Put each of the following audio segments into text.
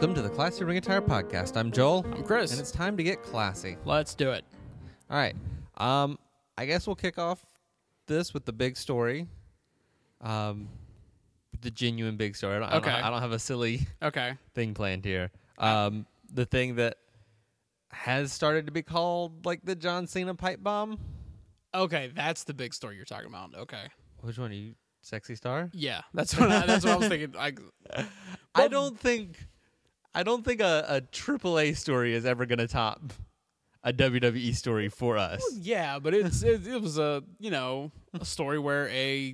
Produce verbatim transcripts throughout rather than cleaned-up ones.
Welcome to the Classy Ring Attire Podcast. I'm Joel. I'm Chris. And it's time to get classy. Let's do it. All right. Um, I guess we'll kick off this with the big story. Um, the genuine big story. I don't, Okay. I don't, I don't have a silly Okay. thing planned here. Um, the thing that has started to be called like the John Cena pipe bomb. Okay, that's the big story you're talking about. Okay. Which one are you? Sexy Star? Yeah, that's what I, that's what I was thinking. I, I don't think I don't think a, a triple A story is ever going to top a W W E story for us. yeah, but it's it, it was a you know a story where a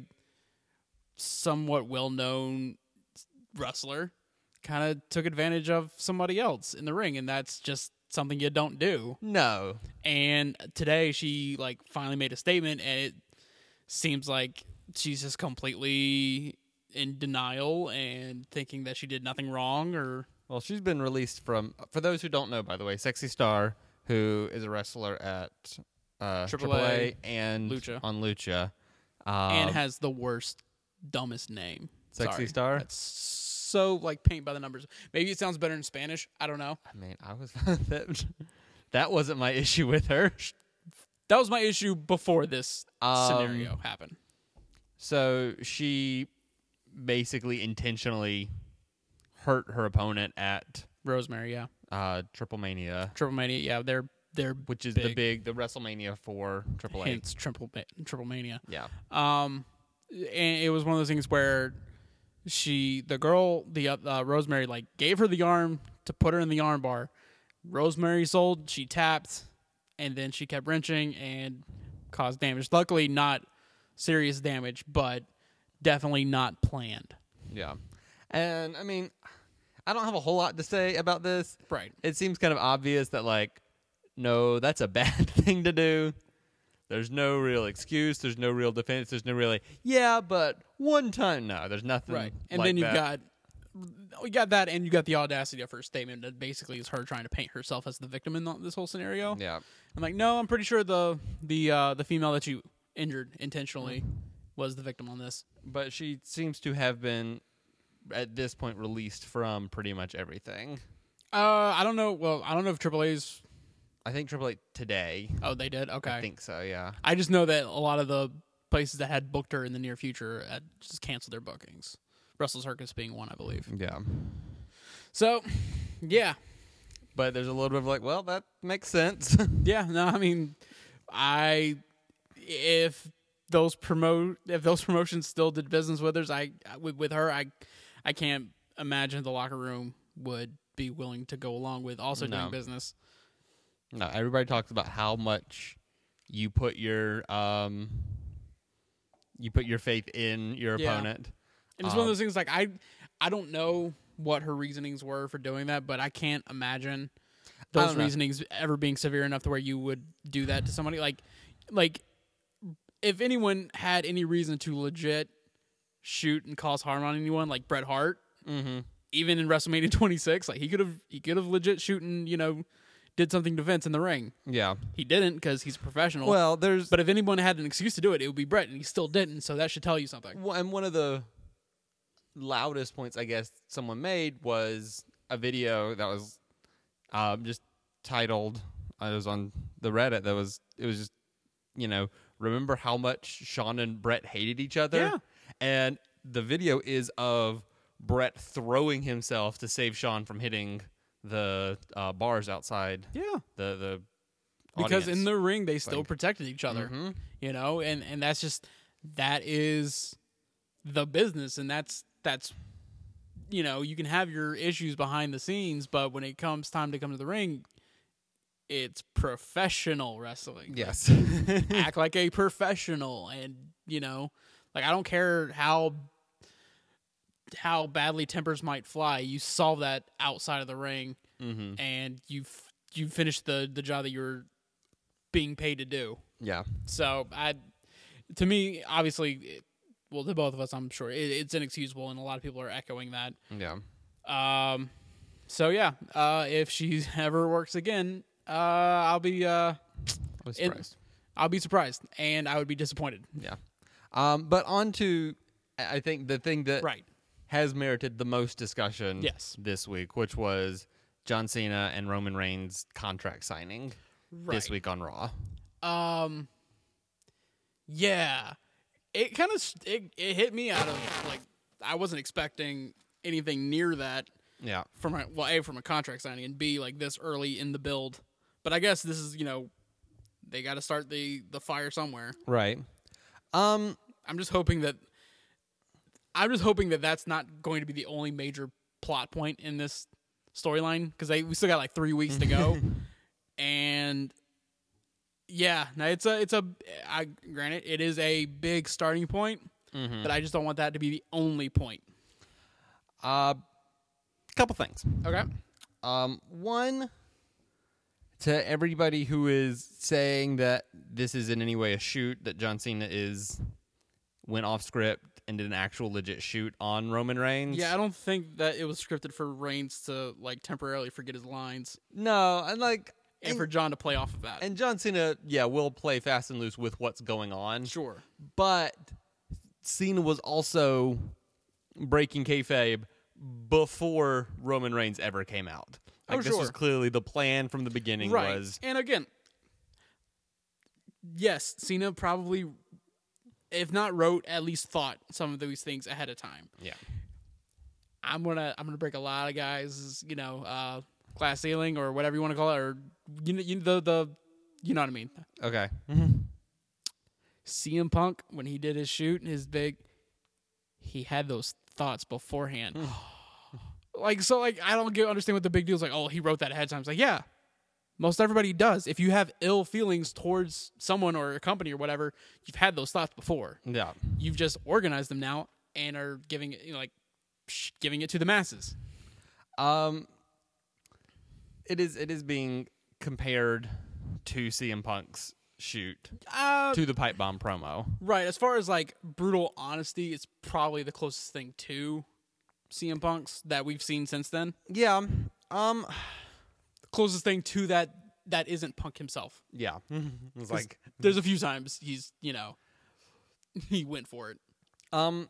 somewhat well known wrestler kind of took advantage of somebody else in the ring, and that's just something you don't do. No. And today she like finally made a statement, and it seems like she's just completely in denial and thinking that she did nothing wrong. Or Well, she's been released from, for those who don't know, by the way, Sexy Star, who is a wrestler at uh, Triple triple A, A and Lucha. on Lucha. Um, and has the worst, dummest name. Sexy Sorry. Star? That's so like paint by the numbers. Maybe it sounds better in Spanish. I don't know. I mean, I was that, that wasn't my issue with her. That was my issue before this Um, scenario happened. So she basically intentionally hurt her opponent at Rosemary, yeah. uh, Triple Mania, Triple Mania, yeah. They're they're which is big. the big the WrestleMania for Triple A. Hence Triple Triple Mania. Yeah. Um, and it was one of those things where she, the girl, the uh, Rosemary, like gave her the arm to put her in the arm bar. Rosemary sold, she tapped, and then she kept wrenching and caused damage. Luckily, not serious damage, but definitely not planned. Yeah. And I mean, I don't have a whole lot to say about this. Right. It seems kind of obvious that, like, no, that's a bad thing to do. There's no real excuse. There's no real defense. There's no really, yeah, but one time. No, there's nothing. Right. And like then you've that. got, we got that, and you got the audacity of her statement that basically is her trying to paint herself as the victim in the, this whole scenario. Yeah. I'm like, no, I'm pretty sure the the uh, the female that you injured intentionally was the victim on this. But she seems to have been, at this point, released from pretty much everything. Uh, I don't know. Well, I don't know if Triple A's. I think Triple A today. Oh, they did. Okay. I think so, yeah. I just know that a lot of the places that had booked her in the near future had just canceled their bookings. Russell Circus being one, I believe. Yeah. So, yeah, But there's a little bit of like, well, that makes sense. yeah. No, I mean, I if those promote if those promotions still did business with us, I with, with her, I I can't imagine the locker room would be willing to go along with also No. doing business. No, everybody talks about how much you put your um you put your faith in your Yeah. opponent. And it's Um, one of those things like I I don't know what her reasonings were for doing that, but I can't imagine I those don't know. reasonings ever being severe enough to where you would do that to somebody. Like like if anyone had any reason to legit shoot and cause harm on anyone, like Bret Hart, Mm-hmm. even in WrestleMania twenty-six, like he could have he could have legit shooting, you know, did something defense in the ring. Yeah. He didn't because he's a professional. Well, there's but if anyone had an excuse to do it, it would be Bret, and he still didn't. So that should tell you something. Well, and one of the loudest points I guess someone made was a video that was um, just titled. I was on the Reddit. That was it was just you know remember how much Shawn and Brett hated each other. Yeah. And the video is of Brett throwing himself to save Shawn from hitting the uh, bars outside. Yeah. The the Because audience. in the ring they still thing. protected each other, Mhm. you know, and and that's just that is the business, and that's that's you know you can have your issues behind the scenes, but when it comes time to come to the ring, it's professional wrestling. Yes. Act like a professional, and you know, like I don't care how how badly tempers might fly, you solve that outside of the ring, Mm-hmm. and you f- you finish the the job that you're being paid to do. Yeah. So I, to me, obviously, it, well, to both of us, I'm sure it, it's inexcusable, and a lot of people are echoing that. Yeah. Um, so yeah, uh, if she ever works again, uh, I'll be uh, I was It- surprised. I'll be surprised, and I would be disappointed. Yeah. Um, but on to, I I think the thing that Right. has merited the most discussion Yes. this week, which was John Cena and Roman Reigns contract signing this Right. week on Raw. Um, yeah, it kind of it, it hit me out of like I wasn't expecting anything near that Yeah. from a, well, a from a contract signing and b like this early in the build. But I guess this is you know they got to start the the fire somewhere. Right. Um. I'm just hoping that I'm just hoping that that's not going to be the only major plot point in this storyline because we still got like three weeks to go, and yeah, now it's a it's a I granted it is a big starting point, Mm-hmm. but I just don't want that to be the only point. Uh. Couple things. Okay. Um. One. To everybody who is saying that this is in any way a shoot, that John Cena is went off script and did an actual legit shoot on Roman Reigns. Yeah, I don't think that it was scripted for Reigns to like temporarily forget his lines No, and like and, and, for John to play off of that. and John Cena, yeah, will play fast and loose with what's going on. Sure. But Cena was also breaking kayfabe before Roman Reigns ever came out. Like Oh, this sure. was clearly the plan from the beginning. Right. Was And again, yes, Cena probably, if not wrote, at least thought some of these things ahead of time. yeah, I'm gonna I'm gonna break a lot of guys, you know, uh, glass ceiling or whatever you want to call it, or you know, you, the the, you know what I mean. okay. C M Punk when he did his shoot, his big, he had those thoughts beforehand. Like so, like I don't get understand what the big deal is. Like, oh, he wrote that ahead of time. It's like, yeah, most everybody does. If you have ill feelings towards someone or a company or whatever, you've had those thoughts before. Yeah. You've just organized them now and are giving it, you know, like, psh, giving it to the masses. Um, it is it is being compared to C M Punk's shoot Uh, to the pipe bomb promo. right. As far as like brutal honesty, it's probably the closest thing to C M Punk's that we've seen since then. Yeah. Um. The closest thing to that that isn't Punk himself. Yeah. It's like There's a few times he's, you know, he went for it. um.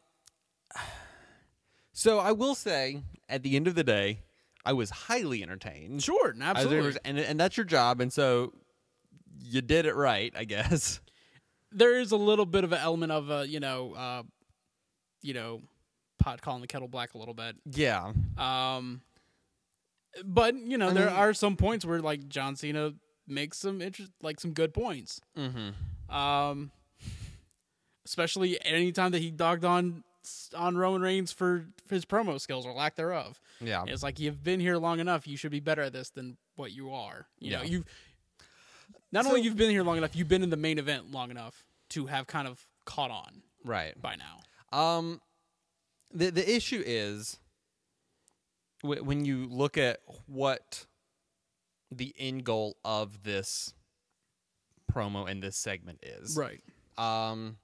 So I will say, at the end of the day, I was highly entertained. Sure, I was absolutely. enter- and and that's your job, and so you did it right, I guess. There is a little bit of an element of a, you know, uh, you know, pot calling the kettle black a little bit. Yeah. Um, but you know, I there mean- are some points where like John Cena makes some interest, like some good points. Mm-hmm. Um, especially anytime that he dogged on on Roman Reigns for his promo skills or lack thereof. Yeah. It's like you've been here long enough. You should be better at this than what you are. You know, Yeah. you've not So- only you've been here long enough, you've been in the main event long enough to have kind of caught on Right. by now. Um, the the issue is wh- when you look at what the end goal of this promo and this segment is. Right. Um,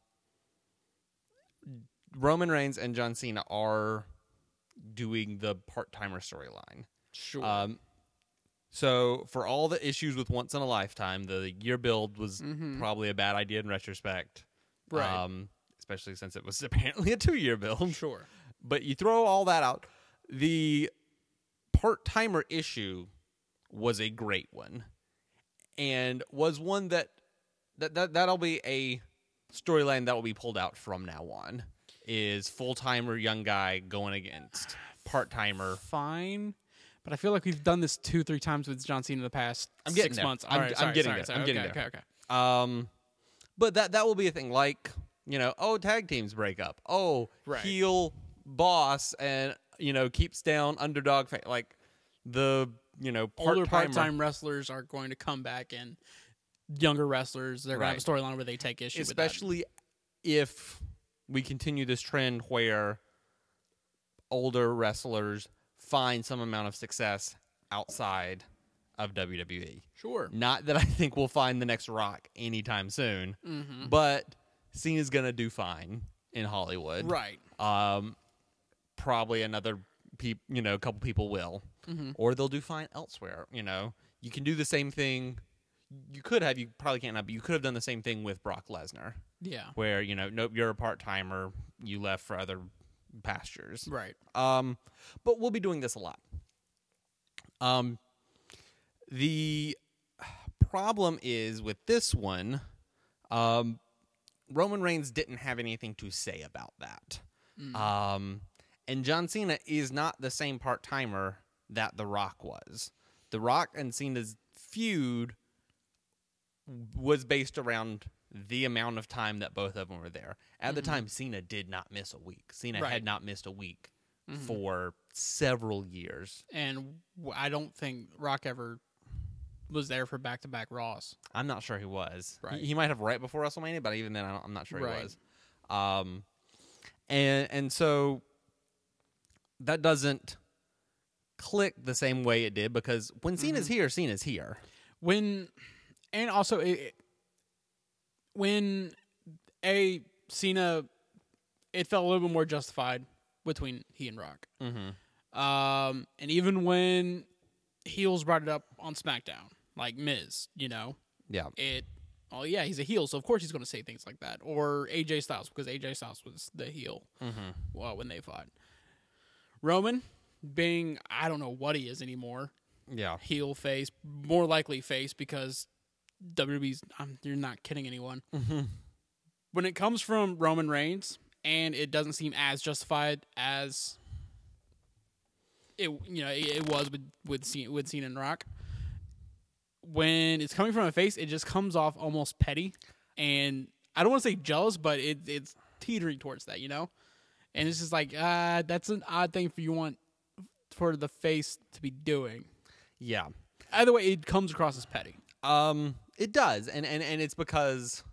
Roman Reigns and John Cena are doing the part-timer storyline. Sure. Um, so for all the issues with Once in a Lifetime, the year build was Mhm. probably a bad idea in retrospect. Right. Um, especially since it was apparently a two-year build. Sure. But you throw all that out. The part-timer issue was a great one, and was one that that, that that'll be a storyline that will be pulled out from now on. Is full-timer young guy going against part-timer. Fine. But I feel like we've done this two, three times with John Cena in the past I'm getting six there. months. I'm- All right, I'm sorry, getting sorry, there. sorry. I'm okay, getting okay, there. okay. Um, but that that will be a thing. Like, you know, oh, tag teams break up. Oh, Right. heel boss and you know keeps down underdog. Fa- like the you know Older part-timer. part-time wrestlers are going to come back, and younger wrestlers, they're going to have a storyline where they take issue with especially if we continue this trend where older wrestlers find some amount of success outside of W W E. that. Sure. Not that I think we'll find the next Rock anytime soon, Mm-hmm. but Cena's gonna do fine in Hollywood. Right. Um, probably another peop, you know, a couple people will, Mm-hmm. or they'll do fine elsewhere. You know, you can do the same thing. You could have, you probably can't have, but you could have done the same thing with Brock Lesnar, Yeah. where you know, nope, you're a part timer. You left for other pastures. Right. Um, but we'll be doing this a lot. Um, the problem is with this one, um, Roman Reigns didn't have anything to say about that. Mm. Um, and John Cena is not the same part-timer that The Rock was. The Rock and Cena's feud was based around the amount of time that both of them were there. At mm-hmm. the time, Cena did not miss a week. Cena right. had not missed a week mm-hmm. for several years. And I don't think Rock ever was there for back-to-back Raws. I'm not sure he was. Right. He, he might have right before WrestleMania, but even then, I don't, I'm not sure right. he was. Um, and and so that doesn't click the same way it did, because when Cena's mm-hmm. here, Cena's here. When and also it, when a Cena, it felt a little bit more justified between he and Rock. Mm-hmm. Um, and even when heels brought it up on SmackDown, like Miz, you know, yeah, it. Oh yeah, he's a heel, so of course he's going to say things like that. Or A J Styles, because A J Styles was the heel mm-hmm. well, when they fought. Roman, being I don't know what he is anymore. Yeah, heel, face, more likely face, because W W E's. Um, you're not kidding anyone. Mm-hmm. When it comes from Roman Reigns, and it doesn't seem as justified as it, you know, it, it was with with Cena, with Cena and Rock. When it's coming from a face, it just comes off almost petty, and I don't want to say jealous, but it it's teetering towards that, you know. And it's just like, ah, uh, that's an odd thing for you want for the face to be doing. Yeah. Either way, it comes across as petty. Um, it does, and and, and it's because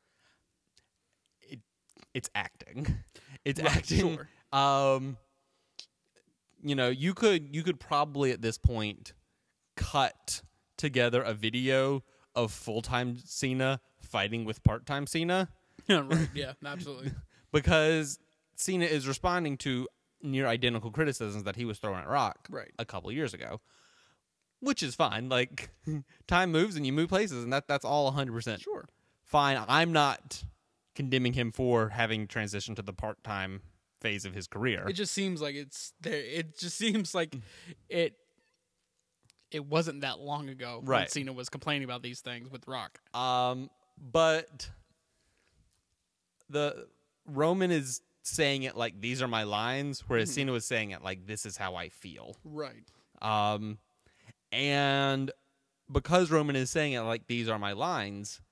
it it's acting. It's right, acting. Sure. Um, you know, you could you could probably at this point cut together a video of full-time Cena fighting with part-time Cena. Yeah, right. Yeah, absolutely. Because Cena is responding to near identical criticisms that he was throwing at Rock right. a couple of years ago, which is fine. Like, time moves and you move places, and that that's all one hundred percent sure. fine. I'm not condemning him for having transitioned to the part-time phase of his career. It just seems like it's there. It just seems like it It wasn't that long ago right. when Cena was complaining about these things with Rock. Um, but the Roman is saying it like these are my lines, whereas mm-hmm. Cena was saying it like this is how I feel. Right. Um, and because Roman is saying it like these are my lines,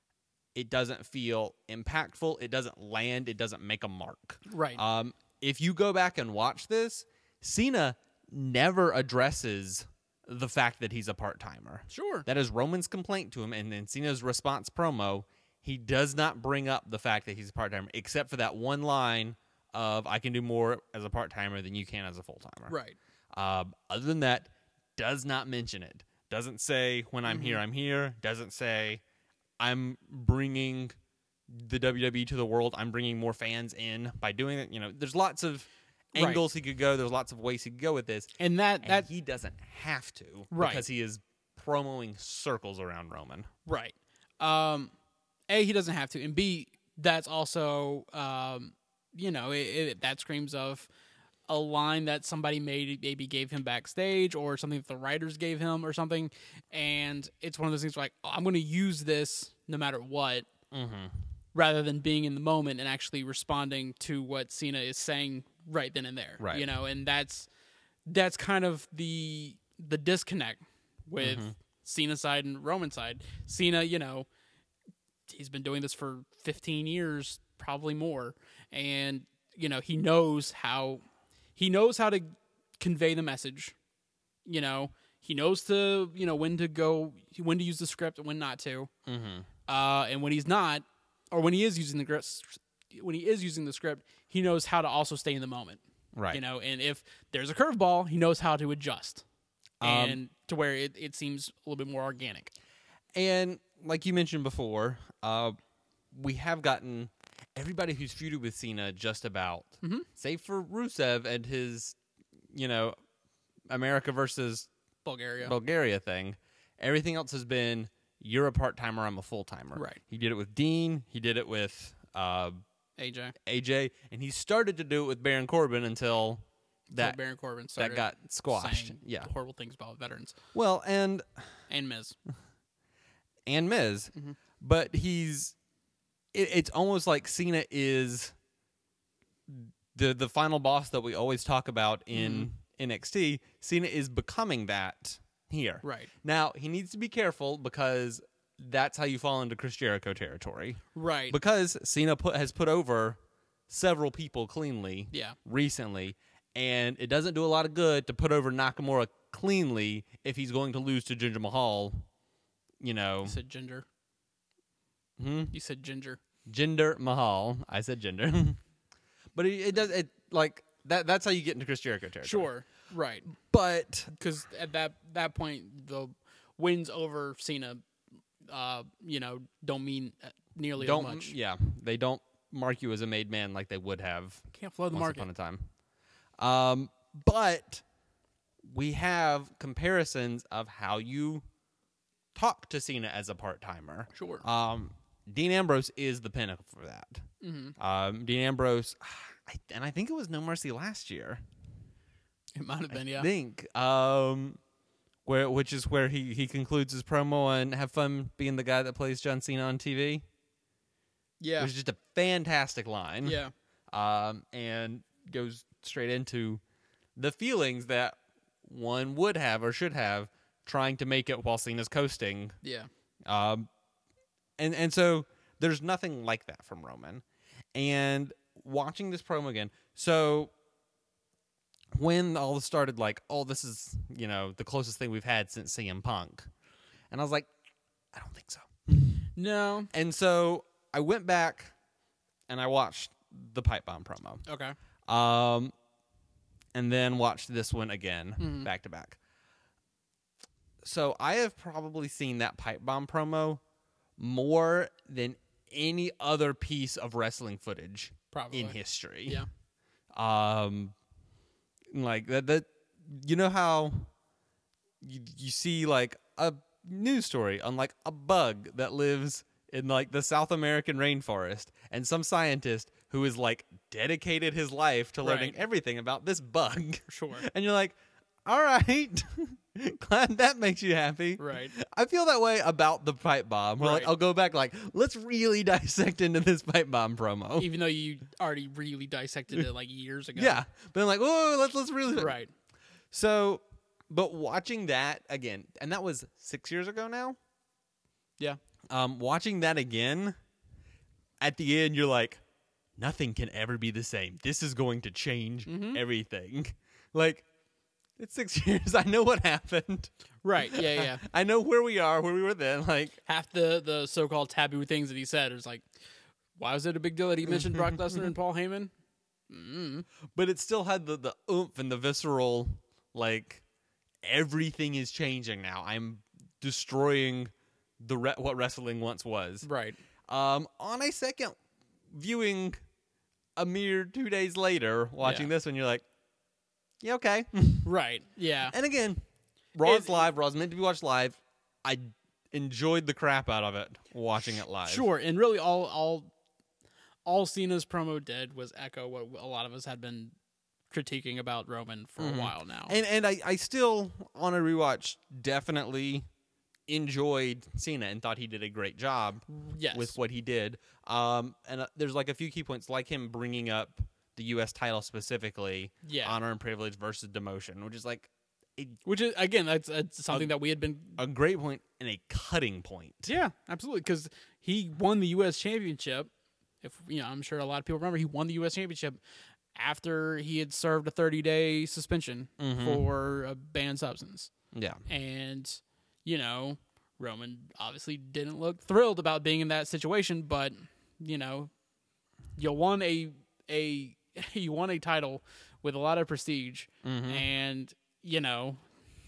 it doesn't feel impactful. It doesn't land. It doesn't make a mark. Right. Um, if you go back and watch this, Cena never addresses the fact that he's a part-timer. Sure. That is Roman's complaint to him, and in Cena's response promo, he does not bring up the fact that he's a part-timer, except for that one line of, I can do more as a part-timer than you can as a full-timer. Right. Um, other than that, does not mention it. Doesn't say, when I'm mm-hmm. here, I'm here. Doesn't say, I'm bringing the W W E to the world. I'm bringing more fans in by doing it. You know, there's lots of angles right. he could go. There's lots of ways he could go with this. And that, and that he doesn't have to right. because he is promoting circles around Roman. Right. Um, A, he doesn't have to. And B, that's also, um, you know, it, it, that screams of a line that somebody made, maybe gave him backstage or something that the writers gave him or something. And it's one of those things where like, oh, I'm going to use this no matter what. Mm-hmm. Rather than being in the moment and actually responding to what Cena is saying right then and there, right. you know, and that's that's kind of the the disconnect with mm-hmm. Cena's side and Roman's side. Cena, you know, he's been doing this for fifteen years, probably more, and you know he knows how he knows how to convey the message. You know, he knows to you know when to go, when to use the script and when not to, mm-hmm. uh, and when he's not. Or when he is using the when he is using the script, he knows how to also stay in the moment, right? You know, and if there's a curveball, he knows how to adjust, um, and to where it, it seems a little bit more organic. And like you mentioned before, uh, we have gotten everybody who's feuded with Cena just about, mm-hmm. save for Rusev and his, you know, America versus Bulgaria Bulgaria thing. Everything else has been, you're a part-timer, I'm a full-timer. Right. He did it with Dean. He did it with uh, A J. A J, and he started to do it with Baron Corbin until that Baron Corbin that started got squashed. saying Yeah. horrible things about veterans Well, and and Miz. and Miz, Mm-hmm. but he's it, it's almost like Cena is the the final boss that we always talk about in Mm-hmm. N X T. Cena is becoming that here. Right. Now, he needs to be careful because that's how you fall into Chris Jericho territory. Right. Because Cena put, has put over several people cleanly Yeah. recently, and it doesn't do a lot of good to put over Nakamura cleanly if he's going to lose to Jinder Mahal. You know, You said Ginger. hmm? You said Ginger. Jinder Mahal. I said Jinder, but it, it does it like that. That's how you get into Chris Jericho territory. Sure. Right. but Because at that that point, the wins over Cena, uh, you know, don't mean nearly don't as much. yeah, they don't mark you as a made man like they would have Can't flood the once market. upon a time. Um, but we have comparisons of how you talk to Cena as a part timer. Sure. Um, Dean Ambrose is the pinnacle for that. Mm-hmm. Um, Dean Ambrose, I, and I think it was No Mercy last year. It might have been, yeah. I think, um, where which is where he, he concludes his promo and have fun being the guy that plays John Cena on T V. Yeah. It was just a fantastic line. Yeah. Um, and goes straight into the feelings that one would have or should have trying to make it while Cena's coasting. Yeah. Um, and and so there's nothing like that from Roman. And watching this promo again, so when all this started, like, oh, this is, you know, the closest thing we've had since C M Punk. And I was like, I don't think so. No. And so I went back and I watched the Pipe Bomb promo. Okay. Um, and then watched this one again, Mhm. back to back. So I have probably seen that Pipe Bomb promo more than any other piece of wrestling footage Probably. in history. Yeah. Um, like that. That you know how you you see like a news story on like a bug that lives in like the South American rainforest, and some scientist who is like dedicated his life to learning Right. everything about this bug. Sure. And you're like, all right, glad that makes you happy. Right. I feel that way about the pipe bomb. Where like Right. I'll go back, like, let's really dissect into this pipe bomb promo. Even though you already really dissected it like years ago. Yeah, but I'm like, oh, let's let's really Right. So, but watching that again, and that was six years ago now. Yeah. Um, watching that again, at the end, you're like, nothing can ever be the same. This is going to change Mhm. everything. Like, it's six years. I know what happened. Right. Yeah. Yeah. I know where we are, where we were then. Like, Half the the so called taboo things that he said is like, why was it a big deal that he mentioned Brock Lesnar and Paul Heyman? Mm. but it still had the, the oomph and the visceral, like, everything is changing now. I'm destroying the re- what wrestling once was. Right. Um, on a second viewing, a mere two days later, watching Yeah. this one, you're like, yeah, okay. Right. Yeah. And again, Raw's It- live. Raw's meant to be watched live. I enjoyed the crap out of it watching it live. Sure. And really, all all all Cena's promo did was echo what a lot of us had been critiquing about Roman for Mhm. a while now. And and I, I still, on a rewatch, definitely enjoyed Cena and thought he did a great job yes. with what he did. Um, and uh, there's like a few key points, like him bringing up the U S title specifically, yeah. honor and privilege versus demotion, which is like a, Which is again, that's, that's something that we had been. a great point and a cutting point. Yeah, absolutely, because he won the U S championship. If you know, I'm sure a lot of people remember he won the U S championship after he had served a thirty day suspension Mhm. for a banned substance. Yeah. And, you know, Roman obviously didn't look thrilled about being in that situation, but, you know, you won a a you won a title with a lot of prestige, Mhm. and, you know,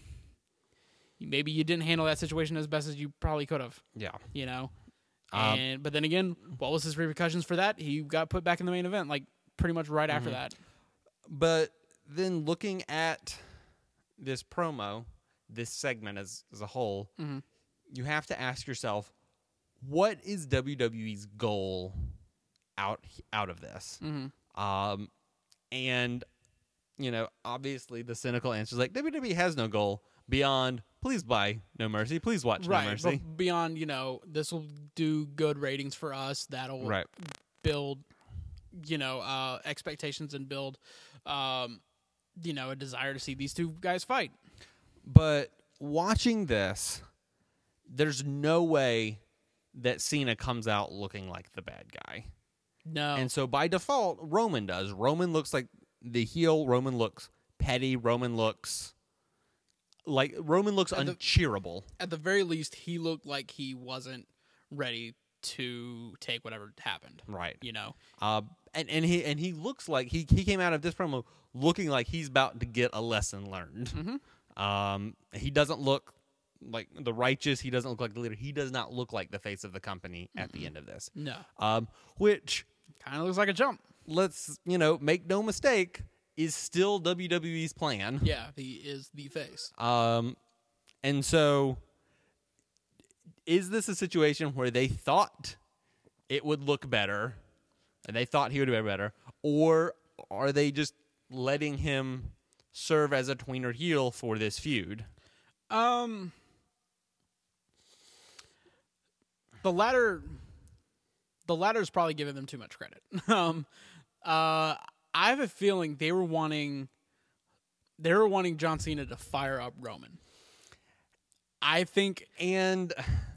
maybe you didn't handle that situation as best as you probably could have, Yeah. you know. Um, And but then again, what was his repercussions for that? He got put back in the main event like pretty much right after Mhm. that. But then looking at this promo, this segment as, as a whole, Mhm. you have to ask yourself, what is W W E's goal out out of this. Mm-hmm. Um, and you know, obviously, the cynical answer is like W W E has no goal beyond please buy No Mercy, please watch Right, No Mercy. but beyond, you know, this will do good ratings for us. That'll Right. build, you know, uh, expectations and build, um, you know, a desire to see these two guys fight. But watching this, there's no way that Cena comes out looking like the bad guy. No. And so by default, Roman does. Roman looks like the heel. Roman looks petty. Roman looks like Roman looks At the- uncheerable. At the very least, he looked like he wasn't ready to take whatever happened. Right. You know. Uh, and, and he and he looks like he he came out of this promo looking like he's about to get a lesson learned. Mm-hmm. Um, he doesn't look like the righteous. He doesn't look like the leader. He does not look like the face of the company at Mm-mm. the end of this. No. Um, which Kind of looks like a jump. let's you know make no mistake is still W W E's plan. Yeah, he is the face. Um, and so is this a situation where they thought it would look better, and they thought he would be better, or are they just letting him serve as a tweener heel for this feud? Um, the latter, the latter's probably giving them too much credit. um, uh, I have a feeling they were wanting, they were wanting John Cena to fire up Roman. I think, And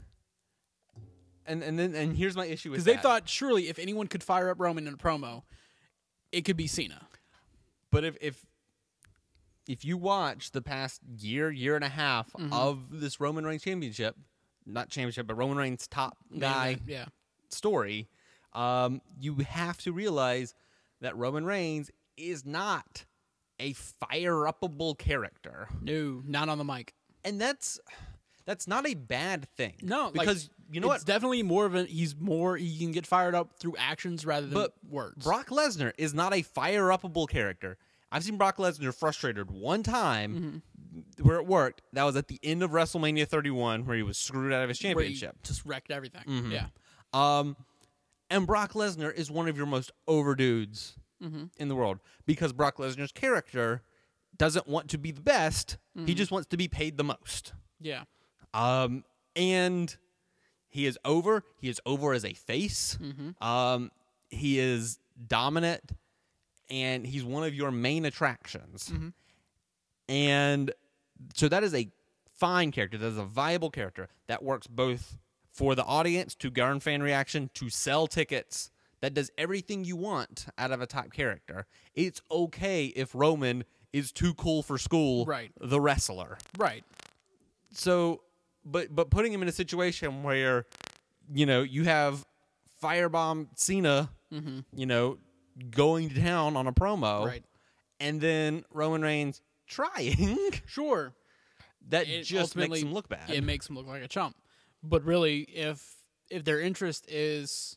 and and then and here's my issue with because they that. thought surely if anyone could fire up Roman in a promo, it could be Cena. But if if if you watch the past year, year and a half Mhm. of this Roman Reigns championship, not championship, but Roman Reigns top guy yeah, story, um, you have to realize that Roman Reigns is not a fire-upable character, no, not on the mic. and that's that's not a bad thing. No, like, because you know it's what, definitely more of a he's more he can get fired up through actions rather than But words. Brock Lesnar is not a fire-upable character. I've seen Brock Lesnar frustrated one time Mm-hmm. where it worked. That was at the end of WrestleMania thirty-one, where he was screwed out of his Where he championship. just wrecked everything. Mhm. Yeah. Um, and Brock Lesnar is one of your most over dudes Mm-hmm. in the world because Brock Lesnar's character doesn't want to be the best. He Mhm. just wants to be paid the most. Yeah. Um, and he is over. He is over as a face. Mm-hmm. Um, he is dominant, and he's one of your main attractions. Mhm. And so that is a fine character. That is a viable character that works both for the audience to garner fan reaction, to sell tickets. That does everything you want out of a top character. It's okay if Roman is too cool for school, Right. the wrestler. Right. So, but but putting him in a situation where, you know, you have Firebomb Cena, Mm-hmm. you know, going to town on a promo, Right. and then Roman Reigns trying, Sure. that It just makes ultimately- him look bad. It makes him look like a chump. But really, if if their interest is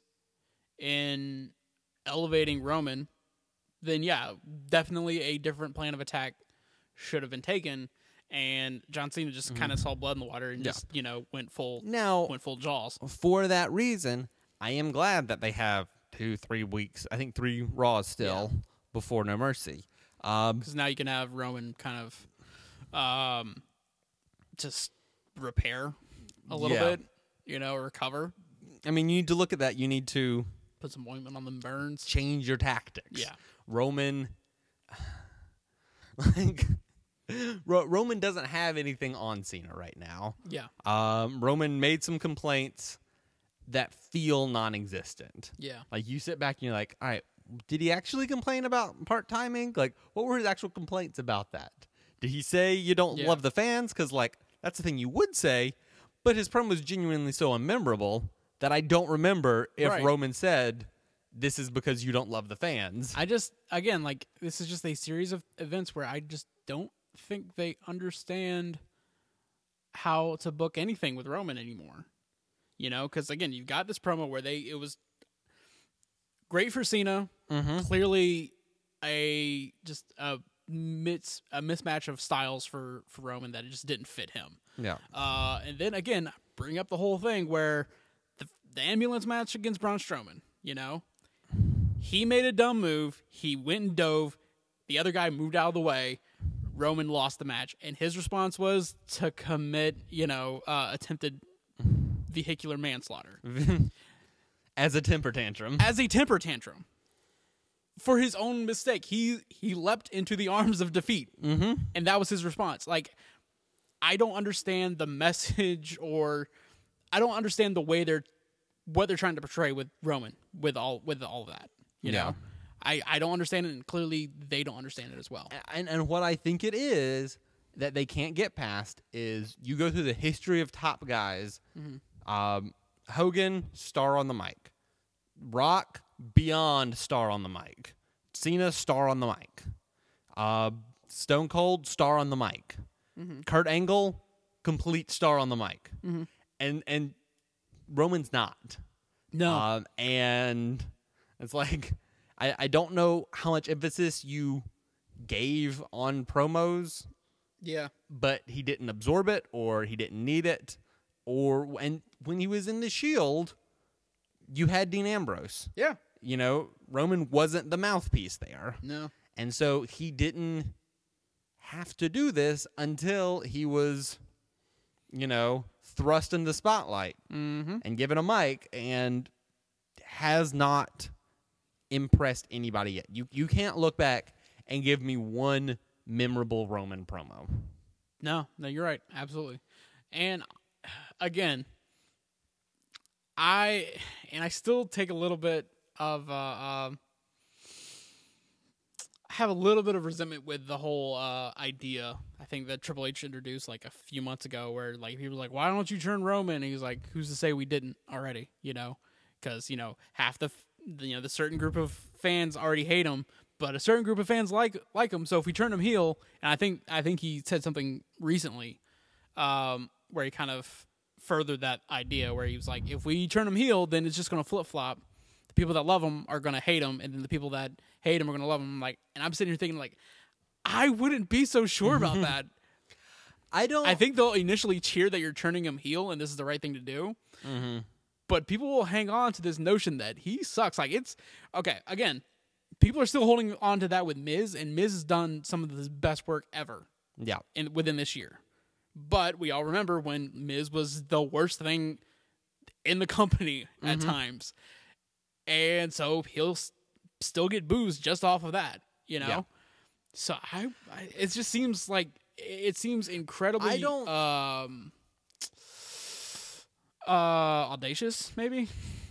in elevating Roman, then yeah, definitely a different plan of attack should have been taken. And John Cena just kind of saw blood in the water and Mm-hmm. Yeah. just you know went full now, went full jaws. for that reason, I am glad that they have two, three weeks, I think three Raws still before No Mercy. Um, Because now you can have Roman kind of um, just repair a little Yeah. bit, you know, recover, I mean, you need to look at that. You need to put some ointment on them burns. change your tactics. Yeah. Roman, like, Ro- Roman doesn't have anything on Cena right now. Yeah. Um, Roman made some complaints that feel non-existent. Yeah. Like, you sit back and you're like, all right, did he actually complain about part timing? Like, what were his actual complaints about that? Did he say you don't Yeah. love the fans? Because, like, that's the thing you would say, but his promo was genuinely so unmemorable that I don't remember if Right. Roman said, this is because you don't love the fans. I just, again, like, this is just a series of events where I just don't think they understand how to book anything with Roman anymore. You know, because, again, you've got this promo where they, it was great for Cena, Mm-hmm. clearly a, just a, mis, a mismatch of styles for, for Roman that it just didn't fit him. Yeah. Uh, and then, again, bring up the whole thing where the, the ambulance match against Braun Strowman, you know? He made a dumb move. He went and dove. The other guy moved out of the way. Roman lost the match, and his response was to commit, you know, uh, attempted vehicular manslaughter As a temper tantrum. as a temper tantrum for his own mistake. He he leapt into the arms of defeat, Mm-hmm. and that was his response. Like, I don't understand the message, or I don't understand the way they're what they're trying to portray with Roman with all with all of that. You Yeah. know, I I don't understand it, and clearly they don't understand it as well. And and what I think it is that they can't get past is you go through the history of top guys. Um, Hogan, star on the mic. Rock, beyond star on the mic. Cena, star on the mic. Uh, Stone Cold, star on the mic. Kurt Angle, complete star on the mic. And and Roman's not. No, Um, and it's like, I, I don't know how much emphasis you gave on promos, yeah, but he didn't absorb it, or he didn't need it, or and when he was in the Shield, you had Dean Ambrose. yeah, You know, Roman wasn't the mouthpiece there, no, and so he didn't have to do this until he was, you know, thrust in the spotlight mm-hmm. and given a mic, and has not impressed anybody yet. You you can't look back and give me one memorable Roman promo. No, no, you're right. Absolutely. And again, I and I still take a little bit of uh, um I have a little bit of resentment with the whole uh, idea. I think that Triple H introduced like a few months ago, where like people were like, "Why don't you turn Roman?" And he's like, "Who's to say we didn't already?" You know, because you know half the f- you know the certain group of fans already hate him, but a certain group of fans like like him. So if we turn him heel, and I think I think he said something recently, um, where he kind of furthered that idea, where he was like, if we turn him heel, then it's just going to flip flop. The people that love him are going to hate him, and then the people that hate him are going to love him. Like, and I'm sitting here thinking, like, I wouldn't be so sure about that. I don't. I think they'll initially cheer that you're turning him heel, and this is the right thing to do. Mm-hmm. But people will hang on to this notion that he sucks. Like, it's okay. Again, people are still holding on to that with Miz, and Miz has done some of his best work ever Yeah. in within this year. But we all remember when Miz was the worst thing in the company at Mm-hmm. times, and so he'll s- still get boos just off of that, you know. Yeah. So I, I, it just seems like it seems incredibly, I don't- um, uh, audacious, maybe.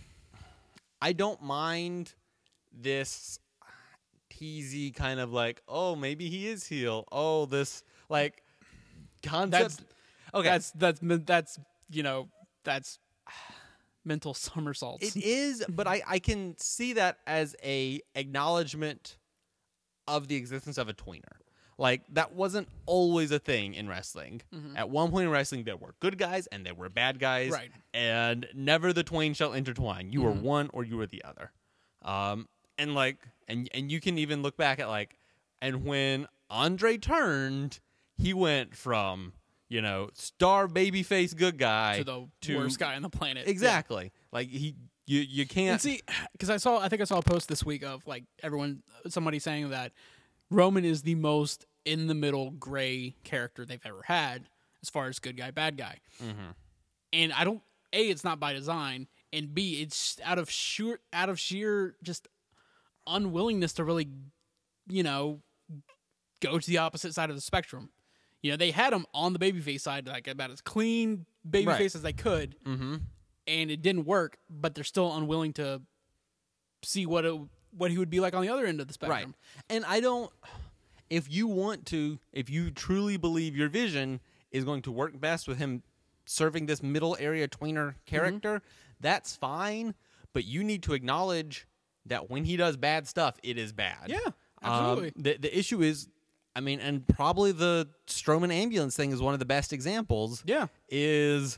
I don't mind this teasy kind of like, oh, maybe he is heel. Oh, this like concept. That's okay. That's that's that's you know that's mental somersaults. It is, but I, I can see that as a acknowledgement of the existence of a tweener. Like, that wasn't always a thing in wrestling. Mm-hmm. At one point in wrestling, there were good guys and there were bad guys. Right. And never the twain shall intertwine. You Mm-hmm. were one or you were the other. Um, and like, and, and you can even look back at like, and when Andre turned, he went from, you know, star babyface good guy to the to worst guy on the planet. Exactly. Like he, you, you And can't. see, because I saw, I think I saw a post this week of like everyone, somebody saying that Roman is the most in the middle gray character they've ever had as far as good guy, bad guy. Mm-hmm. And I don't, A, it's not by design, and B, it's out of sheer, out of sheer just unwillingness to really, you know, go to the opposite side of the spectrum. You know, they had him on the babyface side, like about as clean babyface Right. as they could, Mm-hmm. and it didn't work. But they're still unwilling to see what it, what he would be like on the other end of the Right. spectrum. And I don't. If you want to, if you truly believe your vision is going to work best with him serving this middle area tweener character, that's fine. But you need to acknowledge that when he does bad stuff, it is bad. Yeah, Um, absolutely. the the issue is, I mean, and probably the Strowman ambulance thing is one of the best examples. Yeah. Is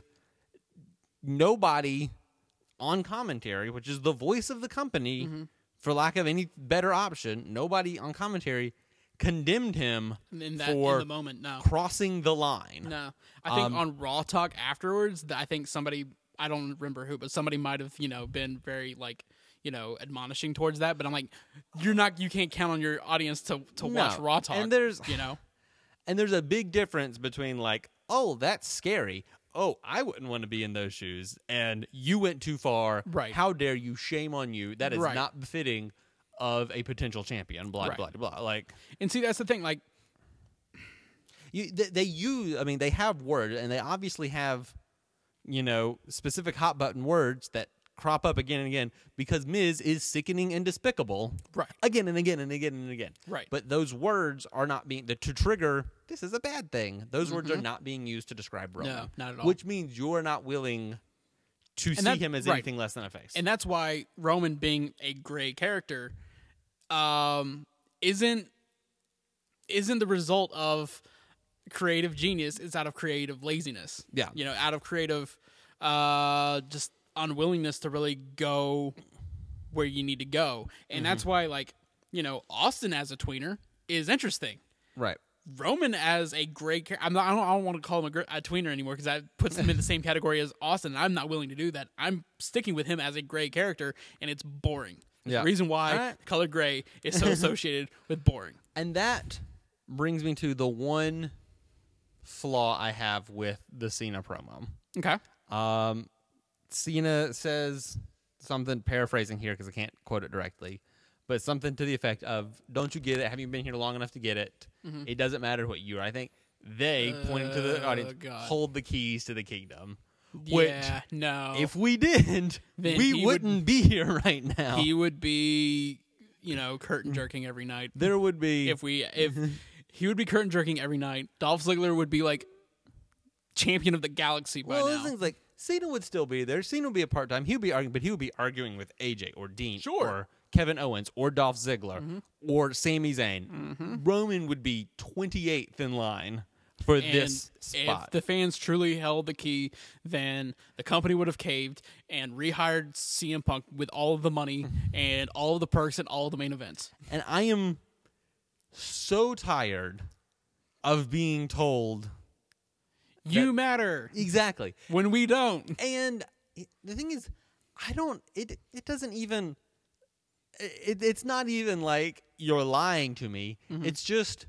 nobody on commentary, which is the voice of the company, Mm-hmm. for lack of any better option, nobody on commentary condemned him in that for in the moment, no. crossing the line. No, I think Um, on Raw Talk afterwards, th- I think somebody, I don't remember who, but somebody might have, you know, been very like, you know, admonishing towards that. But I'm like, you're not, you can't count on your audience to to No. watch Raw talk. And there's- you know, And there's a big difference between like, oh, that's scary. Oh, I wouldn't want to be in those shoes. And you went too far. Right. How dare you? Shame on you. That is Right. not befitting of a potential champion. Blah, Right. blah, blah. Like, and see, that's the thing. Like, you, they, they use, I mean, they have words, and they obviously have, you know, specific hot button words that crop up again and again because Miz is sickening and despicable. Right. Again and again and again and again. Right. But those words are not being, the, to trigger, this is a bad thing. Those words are not being used to describe Roman. No, not at all. Which means you're not willing to see that- him as right. anything less than a face. and that's why Roman being a gray character, um, isn't isn't the result of creative genius. It's out of creative laziness. Yeah. you know, out of creative, uh, just unwillingness to really go where you need to go, and that's why, like, you know, Austin as a tweener is interesting. right. Roman as a gray character, I'm not. I don't, I don't want to call him a, gr- a tweener anymore because that puts him in the same category as Austin. And I'm not willing to do that. I'm sticking with him as a gray character, and it's boring. There's Yeah. a reason why All right. the color gray is so associated with boring. And that brings me to the one flaw I have with the Cena promo. Okay. Um, Cena says something, paraphrasing here because I can't quote it directly, but something to the effect of, don't you get it? Have you been here long enough to get it? Mm-hmm. It doesn't matter what you are. I think they, pointing to the Oh, audience, God. hold the keys to the kingdom. Which, Yeah. No. if we did, Then we he would- wouldn't be here right now. he would be, you know, curtain jerking every night. there would be. If we, if he would be curtain jerking every night, Dolph Ziggler would be like champion of the galaxy by well, now. those things like Cena would still be there. Cena would be a part time. He would be arguing, but he would be arguing with A J or Dean Sure. or Kevin Owens or Dolph Ziggler or Sami Zayn. Roman would be twenty-eighth in line for And this spot. if the fans truly held the key, then the company would have caved and rehired C M Punk with all of the money and all of the perks and all of the main events. and I am so tired of being told You matter exactly. when we don't. And it, the thing is, I don't. It it doesn't even. It, it's not even like you're lying to me. It's just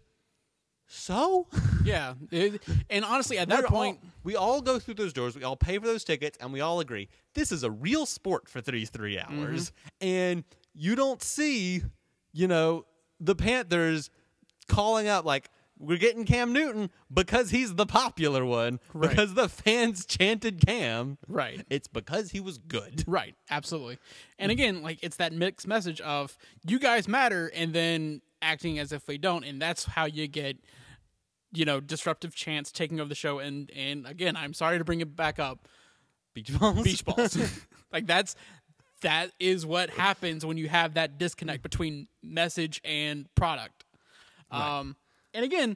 so. Yeah. It- and honestly, at that We're point, all, we all go through those doors. We all pay for those tickets, and we all agree this is a real sport for three three hours. And you don't see, you know, the Panthers calling out like, we're getting Cam Newton because he's the popular one, Right. because the fans chanted Cam. right. It's because he was good. Right, absolutely. And again, like, it's that mixed message of you guys matter and then acting as if they don't, and that's how you get, you know, disruptive chants taking over the show. And and again, I'm sorry to bring it back up, Beach balls. beach balls. Like, that's that is what happens when you have that disconnect between message and product. Um, and again,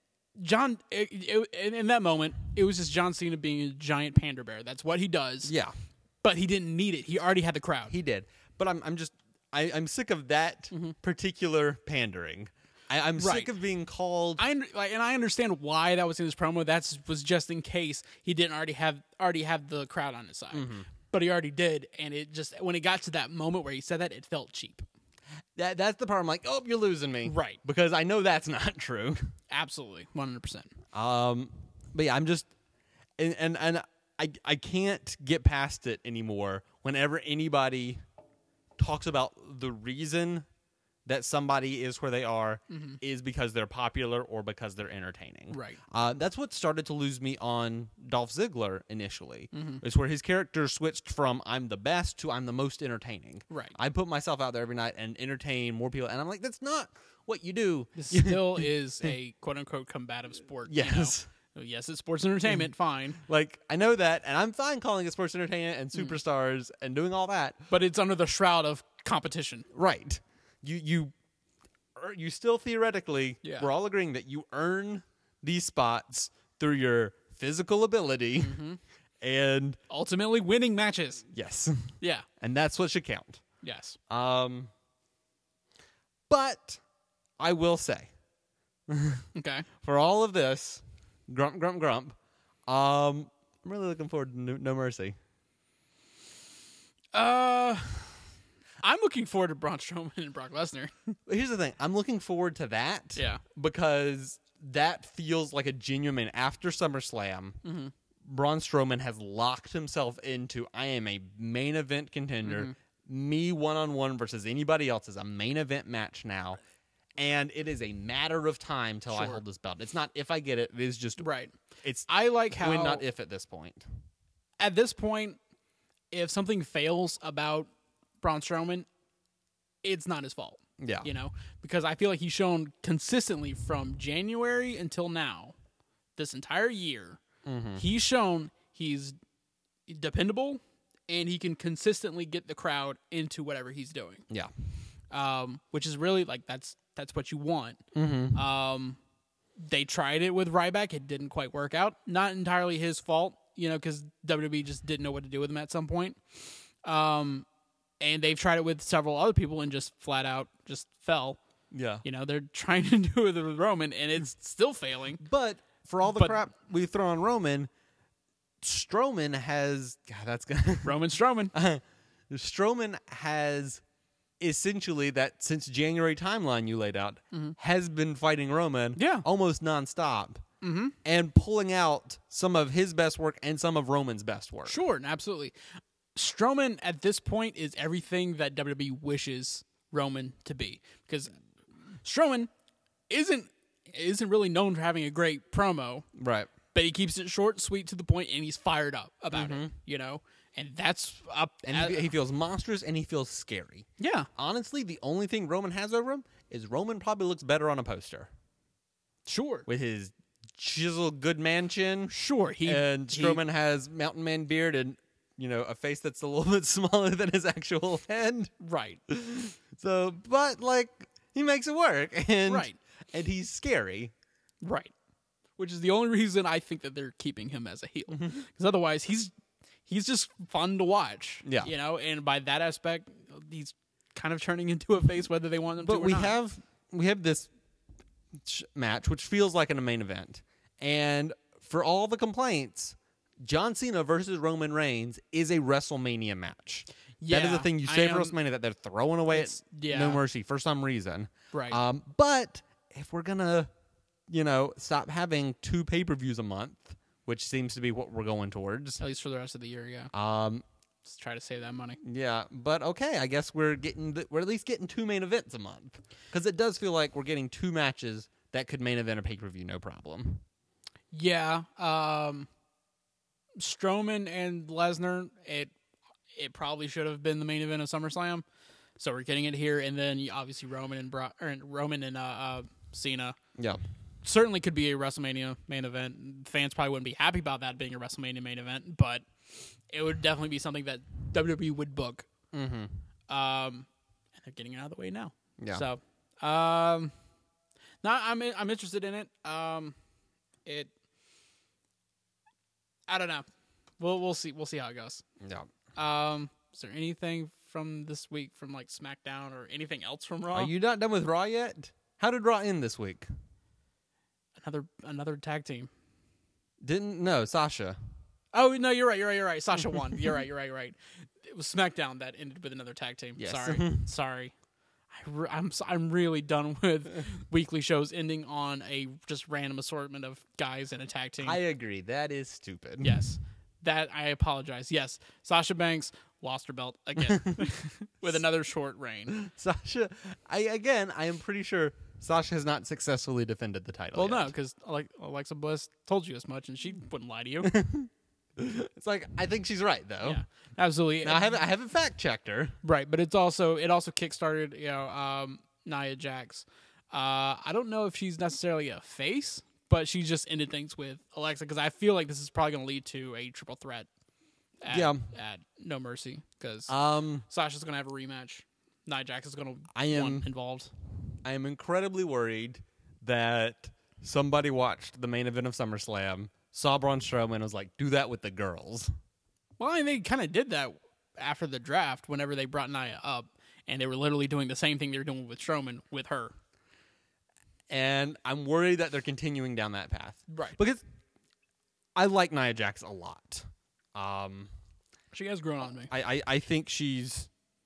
John, it, it, in that moment, it was just John Cena being a giant pander bear. That's what he does. Yeah, But he didn't need it. He already had the crowd. he did. But I'm I'm just I, I'm sick of that particular pandering. I, I'm Right. sick of being called. I under- like, and I understand why that was in his promo. That was just in case he didn't already have already have the crowd on his side, but he already did. And it just when it got to that moment where he said that, it felt cheap. that that's the part. I'm like, oh, you're losing me, Right. Because I know that's not true. Absolutely, one hundred percent. Um, but yeah, I'm just and and and I I can't get past it anymore. Whenever anybody talks about the reason that somebody is where they are is because they're popular or because they're entertaining. Right. Uh, that's what started to lose me on Dolph Ziggler initially. Mm-hmm. Is where his character switched from I'm the best to I'm the most entertaining. Right. I put myself out there every night and entertain more people, and I'm like, that's not what you do. This still is a quote unquote combative sport. you know? Yes. Yes, it's sports entertainment, fine, Like, I know that, and I'm fine calling it sports entertainment and Mm. superstars and doing all that. but it's under the shroud of competition. Right. You you er, you still theoretically, Yeah. we're all agreeing that you earn these spots through your physical ability. Mm-hmm. And Ultimately, winning matches. yes. Yeah. And that's what should count. Yes. Um but I will say, Okay. for all of this, grump grump grump, um I'm really looking forward to No, no Mercy. Uh, I'm looking forward to Braun Strowman and Brock Lesnar. Here's the thing. I'm looking forward to that. Yeah. Because that feels like a genuine. After SummerSlam, Mm-hmm. Braun Strowman has locked himself into, I am a main event contender. Mm-hmm. Me one-on-one versus anybody else is a main event match now. And it is a matter of time till I Sure. hold this belt. It's not if I get it. It is just, Right. it's I like how when, not if at this point. at this point, if something fails about Braun Strowman, it's not his fault. Yeah. You know, because I feel like he's shown consistently from January until now, this entire year, Mm-hmm. he's shown he's dependable and he can consistently get the crowd into whatever he's doing. Yeah. Um, which is really like that's that's what you want. Mm-hmm. Um, they tried it with Ryback, it didn't quite work out. Not entirely his fault, you know, because W W E just didn't know what to do with him at some point. Um, and they've tried it with several other people and just flat out just fell. Yeah. You know, they're trying to do it with Roman and it's still failing. But for all the But- crap we throw on Roman, Strowman has God, that's gonna Roman Strowman. Strowman has essentially that since January timeline you laid out has been fighting Roman Yeah. almost nonstop Mm-hmm. and pulling out some of his best work and some of Roman's best work. Sure, absolutely. Strowman at this point is everything that W W E wishes Roman to be because Strowman isn't isn't really known for having a great promo, Right. but he keeps it short, sweet, to the point, and he's fired up about it. You know, and that's up. And at- he, he feels monstrous and he feels scary. yeah, Honestly, the only thing Roman has over him is Roman probably looks better on a poster sure, with his chiseled good man chin. sure. He and he- Strowman has mountain man beard and, you know, a face that's a little bit smaller than his actual head. right, So, but like he makes it work, and Right. and he's scary. right. Which is the only reason I think that they're keeping him as a heel, because otherwise he's he's just fun to watch. Yeah. you know, and by that aspect, he's kind of turning into a face whether they want him to. But or we not. have we have this ch- match which feels like in a main event, and for all the complaints, John Cena versus Roman Reigns is a WrestleMania match. that is the Yeah, thing you I say for am- WrestleMania that they're throwing away at It's- yeah. No Mercy for some reason. Right. Um, but if we're gonna, you know, stop having two pay per views a month, which seems to be what we're going towards. At least for the rest of the year, yeah. Um, Let's try to save that money. yeah, but okay, I guess we're getting the, we're at least getting two main events a month because it does feel like we're getting two matches that could main event a pay per view, no problem. Yeah. Um, Strowman and Lesnar, it it probably should have been the main event of SummerSlam. So we're getting it here, and then you- obviously Roman and Bro- or Roman and uh, uh, Cena Yeah, certainly could be a WrestleMania main event. Fans probably wouldn't be happy about that being a WrestleMania main event, but it would definitely be something that W W E would book. mm-hmm. Um, and they're getting it out of the way now. Yeah. So, um, not I'm I'm interested in it. Um, it. I don't know. We'll we'll see we'll see how it goes. yeah. Um, is there anything from this week from like SmackDown or anything else from Raw? Are you not done with Raw yet? How did Raw end this week? another another tag team? Didn't no Sasha. Oh no, you're right. You're right. You're right. Sasha won. You're right. You're right. You're right. It was SmackDown that ended with another tag team. Yes. Sorry. Sorry. I re- I'm s- I'm really done with weekly shows ending on a just random assortment of guys in a tag team. I agree. That is stupid. yes. That I apologize. Yes. Sasha Banks lost her belt again with another short reign. Sasha, I again, I am pretty sure Sasha has not successfully defended the title. Well, yet. no, because Alexa Bliss told you as much, and she wouldn't lie to you. It's like I think she's right though. Yeah, absolutely. Now I haven't I haven't fact checked her. Right, but it's also it also kickstarted you know um, Nia Jax. Uh, I don't know if she's necessarily a face, but she just ended things with Alexa because I feel like this is probably going to lead to a triple threat. At, Yeah. at No Mercy because Um, Sasha's going to have a rematch. Nia Jax is going to I am one involved. I am incredibly worried that somebody watched the main event of SummerSlam, saw Braun Strowman, and was like, "Do that with the girls." Well, I mean, they kind of did that after the draft. Whenever they brought Nia up, and they were literally doing the same thing they were doing with Strowman with her. And I'm worried that they're continuing down that path. Right. Because I like Nia Jax a lot. Um, She has grown on me. I, I, I think she's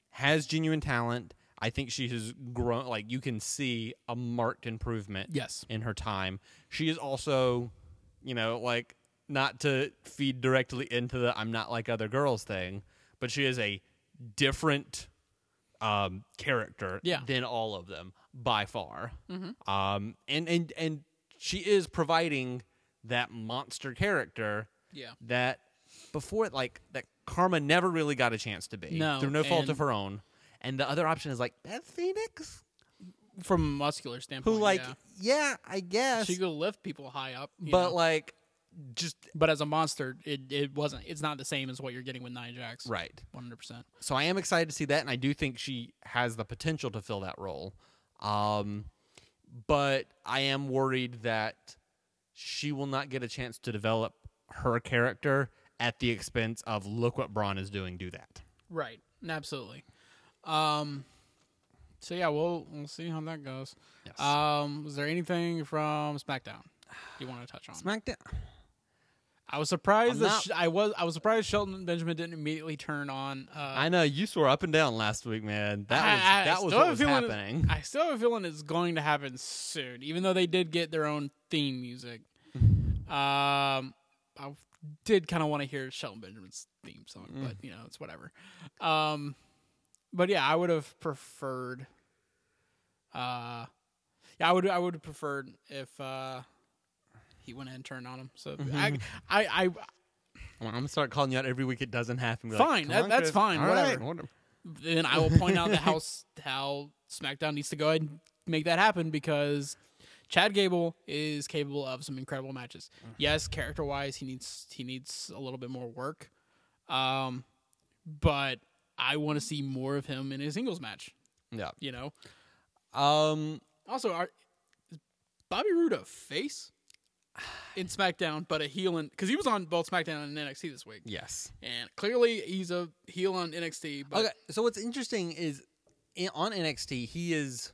has genuine talent. I think she has grown. Like, you can see a marked improvement Yes. in her time. She is also, you know, like, not to feed directly into the I'm not like other girls thing, but she is a different um, character Yeah. than all of them by far. Mm-hmm. Um, and, and, and she is providing that monster character Yeah. that before, like, that Karma never really got a chance to be. No, Through no fault and- of her own. And the other option is, like, Beth Phoenix? From a muscular standpoint, Who, like, yeah. yeah, I guess. She could lift people high up. you but, know. like, just, but as a monster, it, it wasn't. It's not the same as what you're getting with Nia Jax. right. one hundred percent. So I am excited to see that, and I do think she has the potential to fill that role. Um, but I am worried that she will not get a chance to develop her character at the expense of look what Braun is doing, do that. Right. Absolutely. Um. So yeah, we'll we'll see how that goes. Yes. Um. Was there anything from SmackDown you want to touch on? SmackDown. I was surprised I'm that not- sh- I was I was surprised Shelton Benjamin didn't immediately turn on. Uh, I know you swore up and down last week, man. That I- was I that was still what have was a feeling- happening. I still have a feeling it's going to happen soon, even though they did get their own theme music. um, I did kind of want to hear Shelton Benjamin's theme song, Mm. but you know it's whatever. Um, but yeah, I would have preferred. Uh, yeah, I would I would have preferred if uh, he went ahead and turned on him. So I I I I'm gonna start calling you out every week. It doesn't happen. Be Fine, like, "Come that- on, that's Chris." fine, All whatever. right, whatever. then I will point out that how s- how SmackDown needs to go ahead and make that happen because Chad Gable is capable of some incredible matches. Yes, character wise, he needs he needs a little bit more work, um, but I want to see more of him in a singles match. Yeah. You know. Um. Also, are, is Bobby Roode a face in SmackDown, but a heel in because he was on both SmackDown and N X T this week, Yes. and clearly he's a heel on N X T. But Okay. So what's interesting is in, on N X T, he is.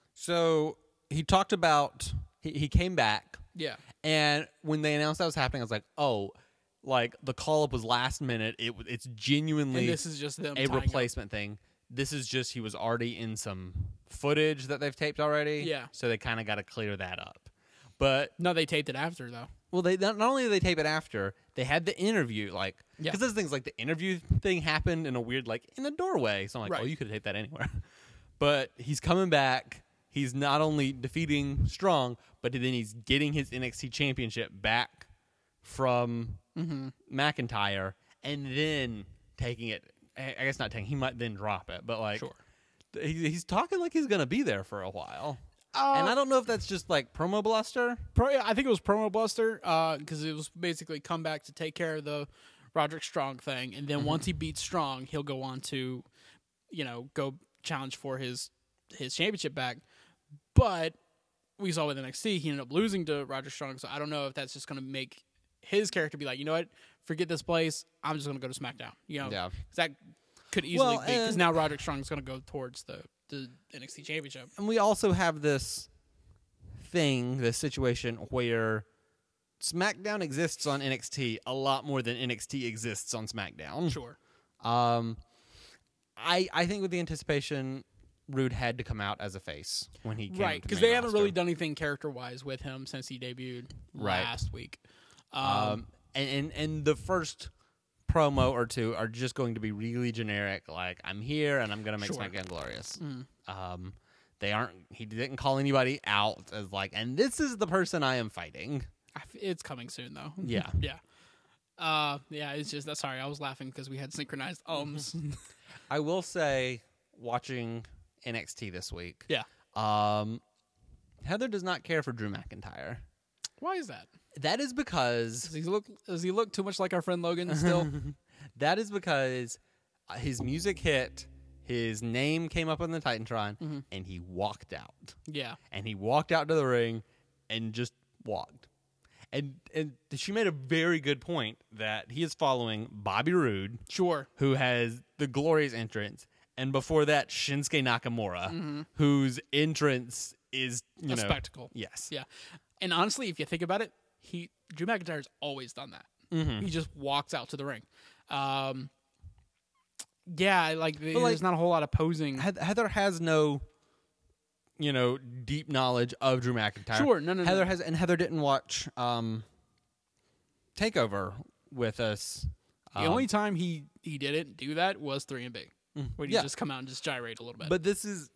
So he talked about he, he came back, yeah, and when they announced that was happening, I was like, oh, like the call up was last minute. It w- it's genuinely and this is just them a tying up. replacement thing. This is just he was already in some footage that they've taped already. Yeah. So they kind of got to clear that up. But No, they taped it after though. well, they not, not only did they tape it after, they had the interview. Like, Yeah. because those things like the interview thing happened in a weird like in a doorway. So I'm like, Right. oh, you could have taped that anywhere. But he's coming back. He's not only defeating Strong, but then he's getting his N X T championship back from Mm-hmm. McIntyre, and then taking it. I I guess not taking. He might then drop it, but like, Sure. he, he's talking like he's gonna be there for a while. Uh, And I don't know if that's just like promo bluster. Pro, I think it was Promo Buster because it was basically come back to take care of the Roderick Strong thing, and then Mm-hmm. once he beats Strong, he'll go on to, you know, go challenge for his his championship back. But we saw with N X T, he ended up losing to Roderick Strong, so I don't know if that's just going to make his character be like, you know what, forget this place, I'm just going to go to SmackDown. You know, Yeah. 'cause that could easily Well, be because and- now Roderick Strong is going to go towards the the N X T championship. And we also have this thing, this situation where SmackDown exists on N X T a lot more than N X T exists on SmackDown. Sure. Um, I I think with the anticipation, Rude had to come out as a face when he came Right, because because they haven't really done anything character wise with him since he debuted Right. last week. Um, Um, and, and and the first promo or two are just going to be really generic, like I'm here and I'm going to make Sure. SmackDown glorious. Mm. Um, they aren't. He didn't call anybody out as like, and this is the person I am fighting. I f- it's coming soon though. Yeah. yeah. Uh, yeah. It's just that. Sorry, I was laughing because we had synchronized ums. I will say, watching N X T this week, yeah. um, Heather does not care for Drew McIntyre. Why is that? That is because Does he look? Does he look too much like our friend Logan still? that is because uh, his music hit, his name came up on the Titantron, Mm-hmm. and he walked out. yeah. And he walked out to the ring and just walked. And and she made a very good point that he is following Bobby Roode, Sure. who has the glorious entrance, and before that Shinsuke Nakamura, whose entrance is you Mm-hmm. A know spectacle. yes, Yeah. And honestly, if you think about it, he Drew McIntyre's always done that. Mm-hmm. He just walks out to the ring. Um, Yeah, like there's like, not a whole lot of posing. Heather has no, you know, deep knowledge of Drew McIntyre. Sure, no, no, Heather no. has, and Heather didn't watch um, Takeover with us. The um, only time he, he didn't do that was three and B, where he yeah. just come out and just gyrate a little bit. But this is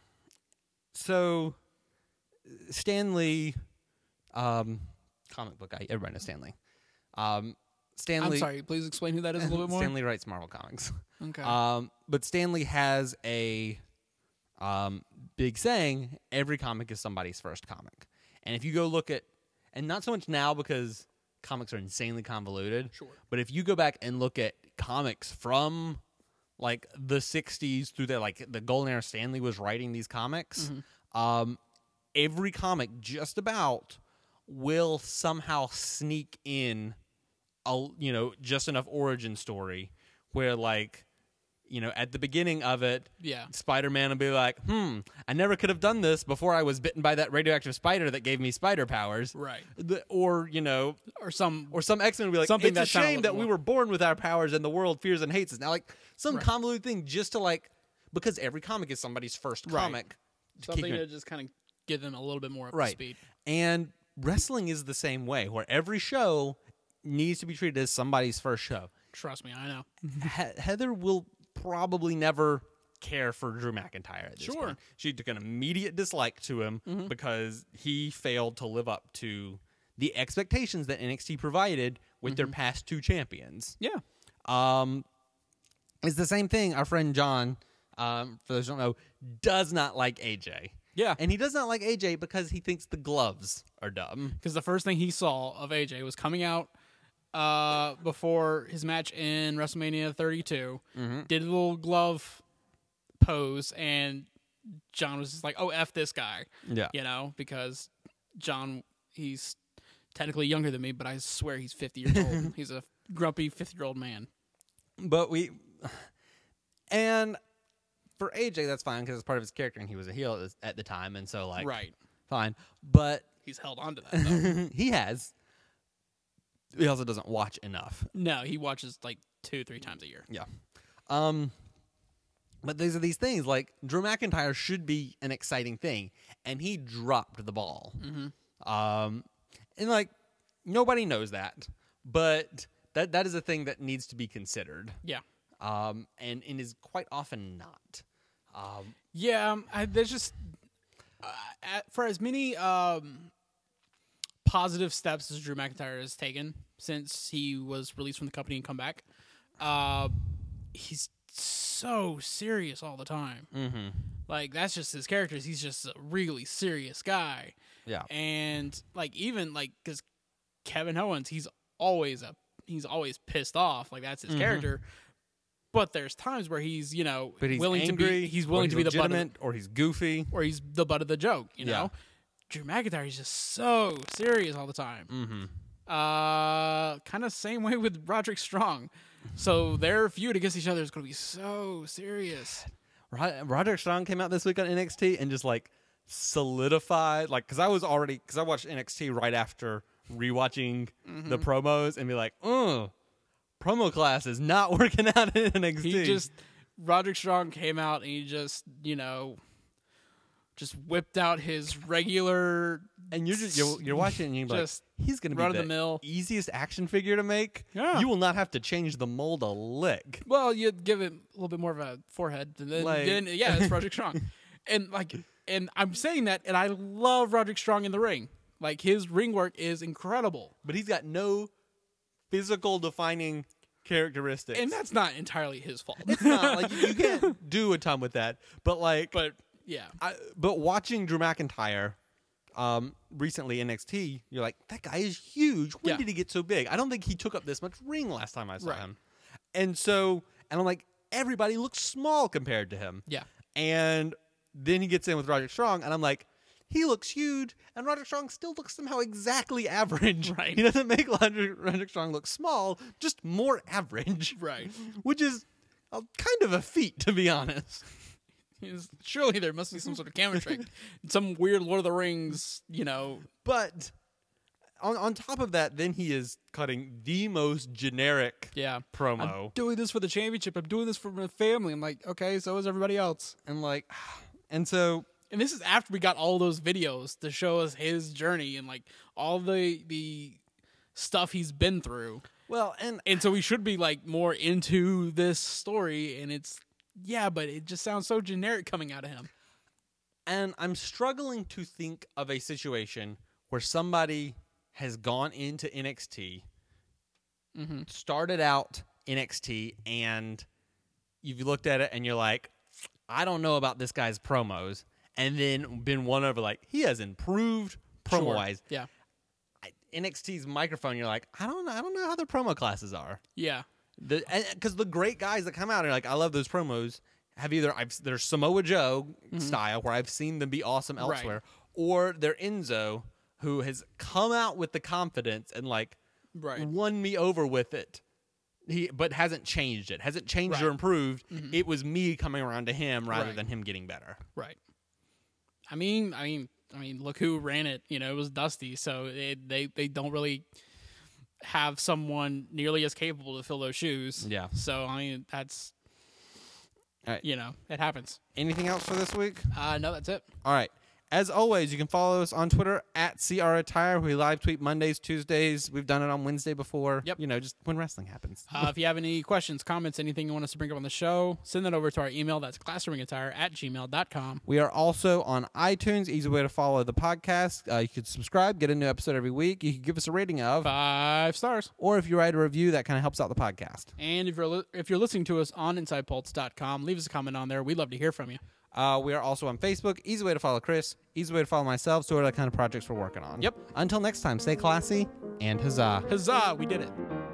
so Stan Lee, um, comic book guy. Everybody knows Stan Lee. Um, Stan I'm Lee, sorry, please explain who that is a little bit more. Stan Lee writes Marvel comics. Okay. Um, but Stan Lee has a um, big saying: every comic is somebody's first comic. And if you go look at, and not so much now because comics are insanely convoluted. Sure. But if you go back and look at comics from like the sixties through the like the golden era Stan Lee was writing these comics, Mm-hmm. um, every comic just about will somehow sneak in a you know just enough origin story where like you know at the beginning of it, Yeah. Spider-Man will be like, hmm, I never could have done this before I was bitten by that radioactive spider that gave me spider powers. Right. The, or, you know, Or some or some X-Men will be like, Something it's a that sounded shame a that little we more- were born with our powers and the world fears and hates us. Now, like, some Right. convoluted thing just to, like, because every comic is somebody's first Right. comic. to keep something it- to just kind of give them a little bit more up to Right. speed. And wrestling is the same way, where every show needs to be treated as somebody's first show. Trust me, I know. he- Heather will probably never care for Drew McIntyre at this Sure. point. She took an immediate dislike to him Mm-hmm. because he failed to live up to the expectations that N X T provided with Mm-hmm. their past two champions. Yeah. Um, it's the same thing. Our friend John, um, for those who don't know, does not like A J. Yeah. And he does not like A J because he thinks the gloves are dumb. Because the first thing he saw of A J was coming out uh, before his match in WrestleMania thirty-two, Mm-hmm. did a little glove pose, and John was just like, oh, F this guy. Yeah. You know, because John, he's technically younger than me, but I swear he's fifty years old. He's a grumpy fifty-year-old man. But we, and for A J, that's fine because it's part of his character, and he was a heel at the- at the time, and so like, Right. fine. But He's held on to that, though. he has. He also doesn't watch enough. No, he watches like two, three times a year. Yeah. Um. But these are these things like Drew McIntyre should be an exciting thing, and he dropped the ball. Mm-hmm. Um, and like nobody knows that, but that that is a thing that needs to be considered. Yeah. Um, and and is quite often not. Um, Yeah, um, I, there's just uh, at, for as many um, positive steps as Drew McIntyre has taken since he was released from the company and come back, uh, he's so serious all the time. mm-hmm. Like that's just his character. He's just a really serious guy, Yeah. and like even like because Kevin Owens, he's always a he's always pissed off. Like that's his Mhm. character. But there's times where he's, you know, But he's willing angry, to be he's willing or to be the butt of, legitimate, or he's goofy. or he's the butt of the joke, you Yeah. know. Drew McIntyre is just so serious all the time. Mm-hmm. Uh, kind of same way with Roderick Strong. So their feud against each other is going to be so serious. Rod- Roderick Strong came out this week on N X T and just like solidified, like, because I was already because I watched N X T right after rewatching Mm-hmm. the promos and be like, oh, promo class is not working out in N X T. He just Roderick Strong came out and he just, you know, just whipped out his regular and you're just you're, you're watching it and you're just like, he's gonna be run of the the mill. easiest action figure to make. Yeah. You will not have to change the mold a lick. Well, you'd give it a little bit more of a forehead, and then, Like- then yeah, it's Roderick Strong, and like, and I'm saying that, and I love Roderick Strong in the ring. Like his ring work is incredible, But he's got no physical defining characteristics. and that's not entirely his fault. it's not like you, you can't do a ton with that. But like, but yeah, I, but watching Drew McIntyre um, recently in N X T, you're like, that guy is huge. When Yeah. did he get so big? I don't think he took up this much ring last time I saw Right. him. And so, and I'm like, everybody looks small compared to him. yeah, And then he gets in with Roderick Strong, and I'm like, he looks huge, and Roderick Strong still looks somehow exactly average. Right. He doesn't make Roderick, Roderick Strong look small, just more average. right. Which is a, kind of a feat, to be honest. He's- Surely there must be some sort of camera trick, some weird Lord of the Rings, you know. But on on top of that, then he is cutting the most generic Yeah. promo. I'm doing this for the championship. I'm doing this for my family. I'm like, okay, so is everybody else. And like, and so And this is after we got all those videos to show us his journey and like all the the stuff he's been through. well, and And so we should be like more into this story. And it's yeah, but it just sounds so generic coming out of him. and I'm struggling to think of a situation where somebody has gone into N X T, Mm-hmm. started out N X T, and you've looked at it and you're like, I don't know about this guy's promos, and then been won over like he has improved promo wise. Yeah. N X T's microphone, you're like, I don't know, I don't know how their promo classes are. Yeah. The because the great guys that come out are like, I love those promos. Have either I've there's Samoa Joe style where I've seen them be awesome Mm-hmm. Right. elsewhere, or they're Enzo who has come out with the confidence and like Right. won me over with it. He but hasn't changed it, hasn't changed or Right. improved. It was me coming around to him rather Right. than him getting better. Right. I mean, I mean, I mean, look who ran it. You know, it was Dusty. So it, they they don't really have someone nearly as capable to fill those shoes. Yeah. So I mean, that's All right. you know, it happens. Anything else for this week? Uh, no, that's it. All right. As always, you can follow us on Twitter at C R Attire. We live tweet Mondays, Tuesdays. We've done it on Wednesday before. Yep. You know, just when wrestling happens. Uh, if you have any questions, comments, anything you want us to bring up on the show, send that over to our email. That's classroomattire at gmail dot com. We are also on iTunes. Easy way to follow the podcast. Uh, you could subscribe, get a new episode every week. You can give us a rating of, Five stars. or if you write a review, that kind of helps out the podcast. And if you're li- if you're listening to us on inside pulse dot com, leave us a comment on there. We'd love to hear from you. Uh, we are also on Facebook. Easy way to follow Chris. Easy way to follow myself. So are the kind of projects we're working on. Yep. Until next time, stay classy and huzzah. Huzzah, we did it.